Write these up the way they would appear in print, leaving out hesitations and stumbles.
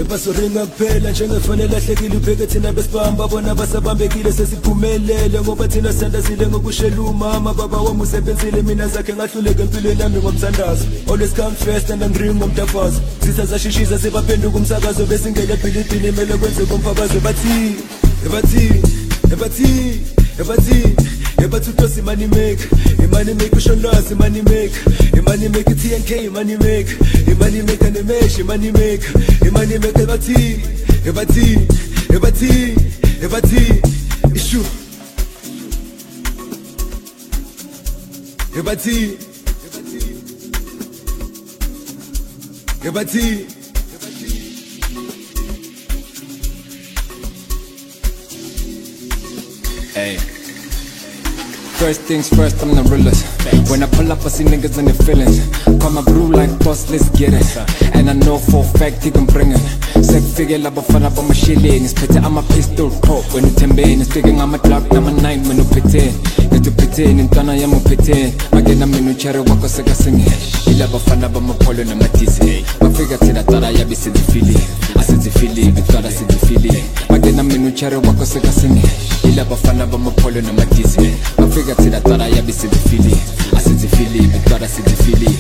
Basoringa kuphela njengefanele ahlekile ubheke thina besibamba bona basabambekile sesiphumelele ngoba thina sandazile ngokushela umama baba wami usebenzile mina zakhe ngahluleka empilweni yami ngomthandazo always come first and angry ngomtafazo sisazashishiza sebaphenduka umsakazo besingele ebhilidini emele kwenze komphabazo bathi utosi money make usho lwazi money make TNK money make anemesh money make ebathi issue ebathi Hey. First things first, I'm the realest. When I pull up, I see niggas in their feelings. Call my brew like boss, let's get it. And I know for a fact he can bring it. Sek figure laba fana pa mashilling. Spit I'm a pistol pop when you tembe. Speaking I'm a clock, I'm a 9 when you pete. Get to pite, nintana yamu pite. Magena minu chere wako seka singe. Ilaba fana pa mapolo na matisi. Mafiga tina tara yabi sidi fili. Asidi fili, bitara sidi fili. Magena minu chere wako seka singe. Ilaba fana pa mapolo na matisi. Mafiga tina tara yabi sidi fili. Asidi fili, bitara sidi fili.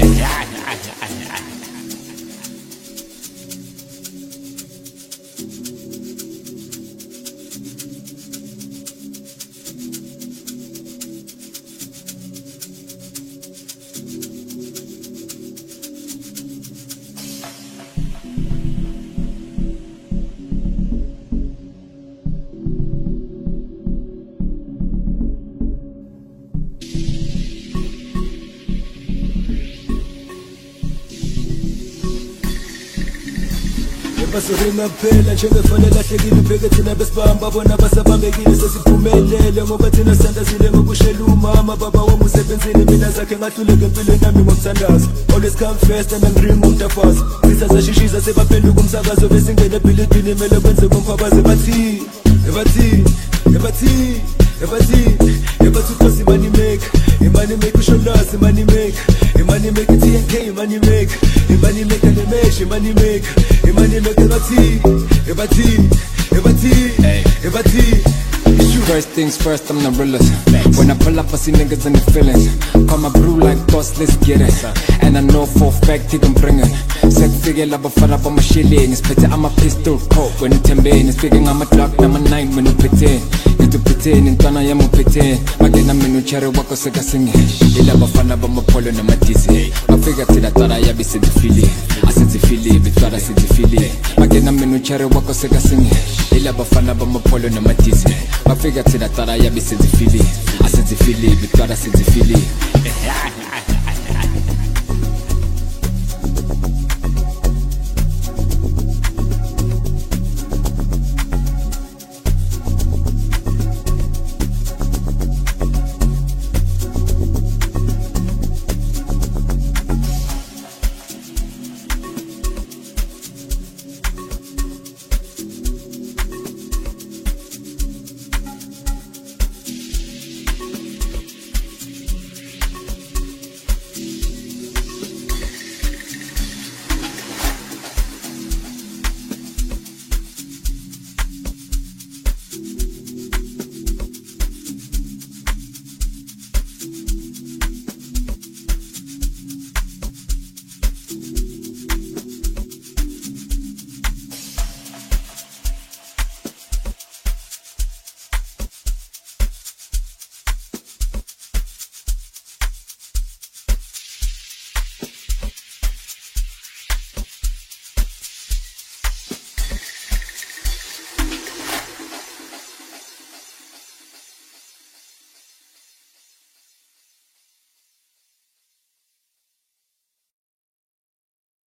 Basoringa kuphela njengefanele ahlekile ubheke thina besibamba bona basabambekile sesiphumelele ngoba thina sandazile ngokushela umama baba wami usebenzile mina zakhe ngahluleka empilweni yami ngomthandazo always come first and angry ngomtafazo sisazashishiza sebaphenduka umsakazo besingene ebhilidini emele kwenze komphabazo bathi utosi money make usho lwazi money make TNK money make anemesh money make ebathi First things first, I'm the realest. When I pull up, I see niggas in the feelings. Call my brew like boss, let's get it. And I know for a fact he can bring it. Sek figure laba fana pa mashilling. Spit I'm a pistol pop when you tembe. Speaking I'm a clock, I'm a 9 when you pite. Into pite, nintana yamu pite. Magena minu chere wako seka singe. Ilaba fana pa mapolo na matisi. Mafiga tina tara yabi sidi fili. Asidi fili, bitara sidi fili. Magena minu chere wako seka singe. Ilaba fana pa mapolo na matisi. Mafiga tina tara yabi sidi fili. Asidi fili, bitara sidi fili.